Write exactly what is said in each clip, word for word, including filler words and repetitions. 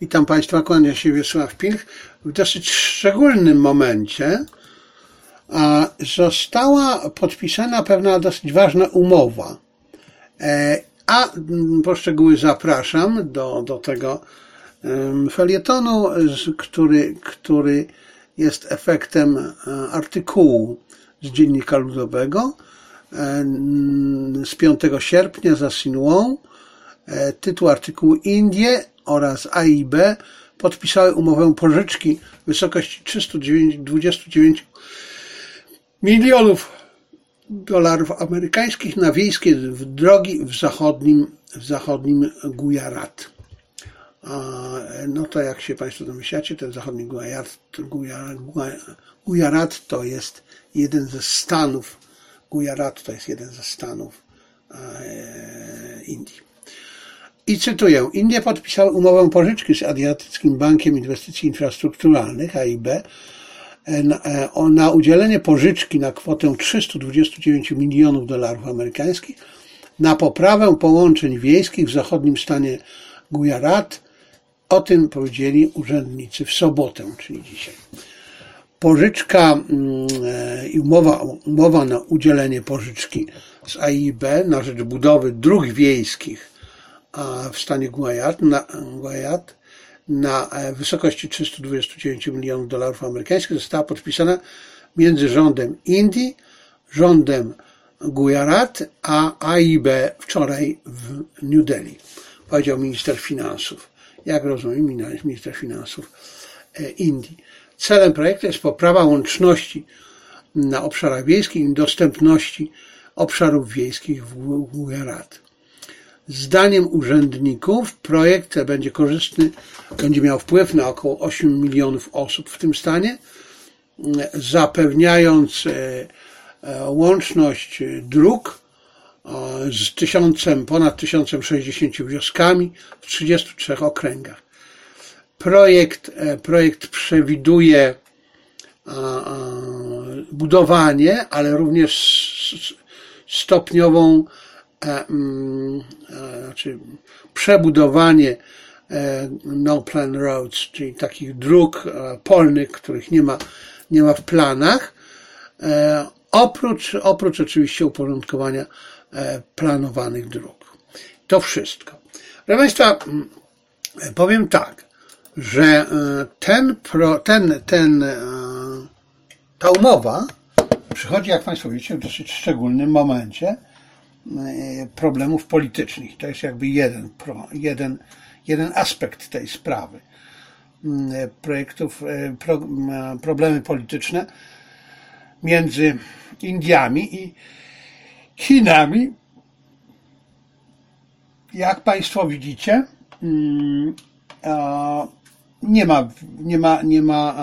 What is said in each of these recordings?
Witam Państwa, kłania się Wiesław Pilch. W dosyć szczególnym momencie została podpisana pewna dosyć ważna umowa. A po szczegóły zapraszam do, do tego felietonu, który, który jest efektem artykułu z Dziennika Ludowego z piątego sierpnia za Xinhuą. Tytuł artykułu: Indie oraz A I B podpisały umowę pożyczki w wysokości trzystu dwudziestu dziewięciu milionów dolarów amerykańskich na wiejskie drogi w zachodnim, w zachodnim Gujarat. No to jak się Państwo domyślacie, ten zachodni Gujarat, Gujarat, Gujarat to jest jeden ze stanów, Gujarat to jest jeden ze stanów Indii. I cytuję: Indie podpisały umowę pożyczki z Azjatyckim Bankiem Inwestycji Infrastrukturalnych A I B na, na udzielenie pożyczki na kwotę trzystu dwudziestu dziewięciu milionów dolarów amerykańskich na poprawę połączeń wiejskich w zachodnim stanie Gujarat. O tym powiedzieli urzędnicy w sobotę, czyli dzisiaj. Pożyczka i umowa, umowa na udzielenie pożyczki z A I B na rzecz budowy dróg wiejskich w stanie Gujarat na, Gujarat na wysokości trzystu dwudziestu dziewięciu milionów dolarów amerykańskich została podpisana między rządem Indii, rządem Gujarat a A I B wczoraj w New Delhi, powiedział minister finansów. Jak rozumiem, minister finansów Indii. Celem projektu jest poprawa łączności na obszarach wiejskich i dostępności obszarów wiejskich w Gujarat. Zdaniem urzędników projekt będzie korzystny, będzie miał wpływ na około ośmiu milionów osób w tym stanie, zapewniając łączność dróg z tysiącem, ponad tysiącem sześćdziesięciu wioskami w trzydziestu trzech okręgach. Projekt, projekt przewiduje budowanie, ale również stopniową znaczy przebudowanie no plan roads, czyli takich dróg polnych, których nie ma, nie ma w planach, oprócz, oprócz oczywiście uporządkowania planowanych dróg. To wszystko. Proszę Państwa, powiem tak, że ten, ten, ten, ta umowa przychodzi, jak Państwo wiecie, w dosyć szczególnym momencie problemów politycznych. To jest jakby jeden, jeden, jeden aspekt tej sprawy. Projektów, pro, problemy polityczne między Indiami i Chinami. Jak Państwo widzicie, nie ma, nie ma, nie ma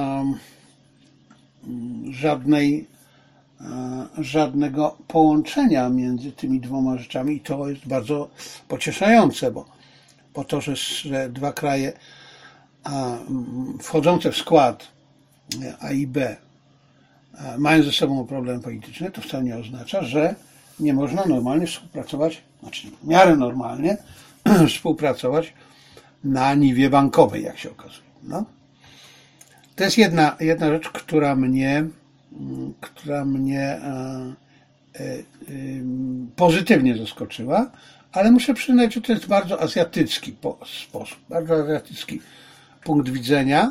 żadnej żadnego połączenia między tymi dwoma rzeczami i to jest bardzo pocieszające, bo, bo to, że, że dwa kraje wchodzące w skład A I B mają ze sobą problemy polityczne, to wcale nie oznacza, że nie można normalnie współpracować, znaczy w miarę normalnie współpracować na niwie bankowej, jak się okazuje. No. To jest jedna, jedna rzecz, która mnie która mnie pozytywnie zaskoczyła, ale muszę przyznać, że to jest bardzo azjatycki sposób, bardzo azjatycki punkt widzenia.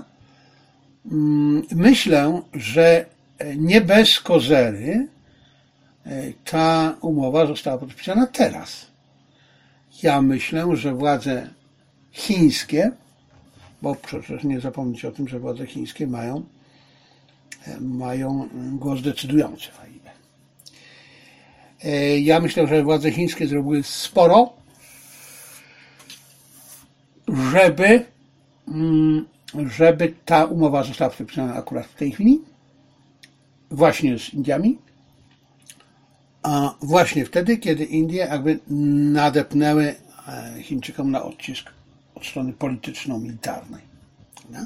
Myślę, że nie bez kozery ta umowa została podpisana teraz. Ja myślę, że władze chińskie, bo przecież nie zapomnieć o tym, że władze chińskie mają mają głos decydujący w A I B. Ja myślę, że władze chińskie zrobiły sporo, żeby, żeby ta umowa została podpisana akurat w tej chwili, właśnie z Indiami, a właśnie wtedy, kiedy Indie jakby nadepnęły Chińczykom na odcisk od strony polityczno-militarnej. No?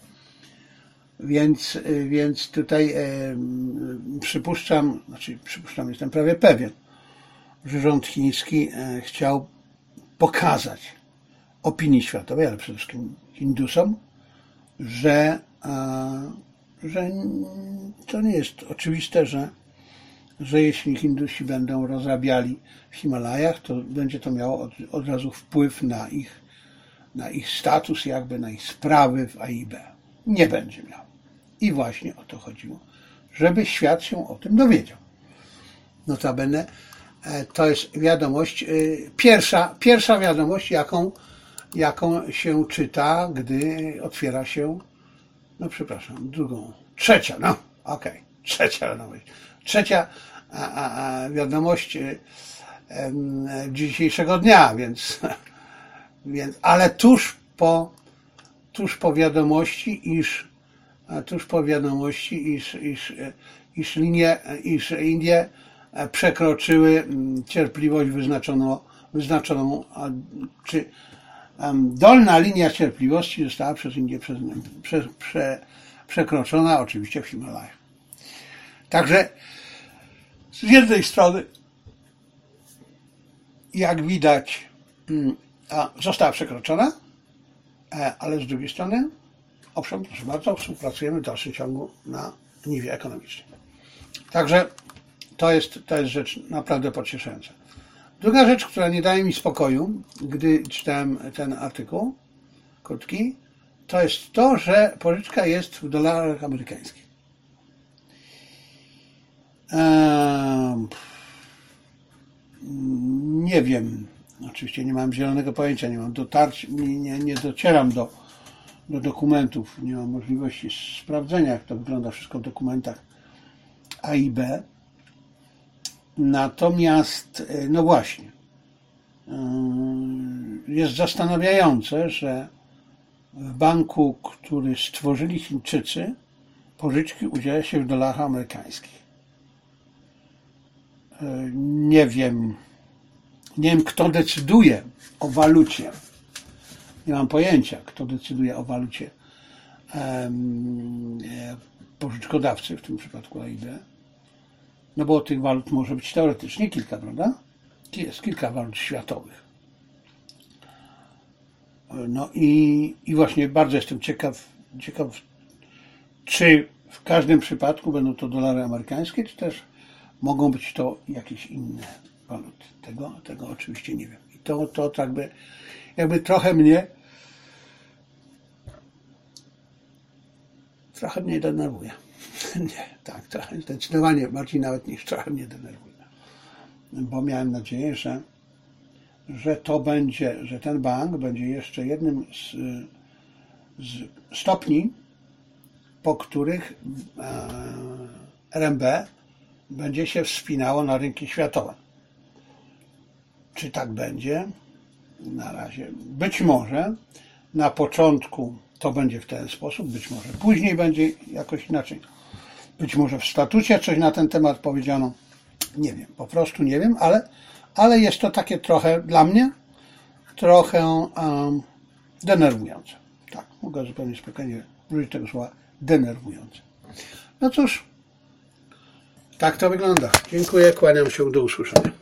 Więc, więc tutaj e, przypuszczam, znaczy przypuszczam, jestem prawie pewien, że rząd chiński e, chciał pokazać, opinii światowej, ale przede wszystkim Hindusom, że, że to nie jest oczywiste, że, że jeśli Hindusi będą rozrabiali w Himalajach, to będzie to miało od, od razu wpływ na ich, na ich status, jakby na ich sprawy w A I B. Nie będzie miał. I właśnie o to chodziło, żeby świat się o tym dowiedział. Notabene to jest wiadomość, pierwsza, pierwsza wiadomość, jaką, jaką się czyta, gdy otwiera się, no przepraszam, drugą, trzecia, no okej, okay, trzecia wiadomość. Trzecia a, a, a wiadomość dzisiejszego dnia, więc, więc ale tuż po, tuż po wiadomości, iż, tuż po wiadomości, iż, iż, iż, linie, iż Indie przekroczyły cierpliwość wyznaczoną, wyznaczoną czy dolna linia cierpliwości została przez Indię prze, prze, prze, przekroczona, oczywiście w Himalajach. Także z jednej strony, jak widać, została przekroczona, ale z drugiej strony, owszem, proszę bardzo, współpracujemy w dalszym ciągu na niwie ekonomicznej. Także to jest, to jest rzecz naprawdę pocieszająca. Druga rzecz, która nie daje mi spokoju, gdy czytałem ten artykuł krótki, to jest to, że pożyczka jest w dolarach amerykańskich. Eee, nie wiem, oczywiście nie mam zielonego pojęcia, nie mam dotarć, nie, nie docieram do, do dokumentów, nie mam możliwości sprawdzenia, jak to wygląda wszystko w dokumentach A I B. Natomiast, no właśnie, jest zastanawiające, że w banku, który stworzyli Chińczycy, pożyczki udziela się w dolarach amerykańskich. Nie wiem, nie wiem, kto decyduje o walucie. Nie mam pojęcia, kto decyduje o walucie pożyczkodawcy, w tym przypadku A I B. No bo tych walut może być teoretycznie kilka, prawda? Jest kilka walut światowych. No i, i właśnie bardzo jestem ciekaw, ciekaw, czy w każdym przypadku będą to dolary amerykańskie, czy też mogą być to jakieś inne waluty. Tego, tego oczywiście nie wiem. I to, to jakby, jakby trochę mnie trochę mnie denerwuje. Nie, tak, trochę, zdecydowanie bardziej nawet niż trochę mnie denerwuje. Bo miałem nadzieję, że, że to będzie, że ten bank będzie jeszcze jednym z, z stopni, po których R M B będzie się wspinało na rynki światowe. Czy tak będzie? Na razie. Być może na początku to będzie w ten sposób, być może później będzie jakoś inaczej. Być może w statucie coś na ten temat powiedziano. Nie wiem, po prostu nie wiem, ale, ale jest to takie trochę dla mnie trochę um, denerwujące. Tak, mogę zupełnie spokojnie użyć tego słowa denerwujące. No cóż, tak to wygląda. Dziękuję, kłaniam się, do usłyszenia.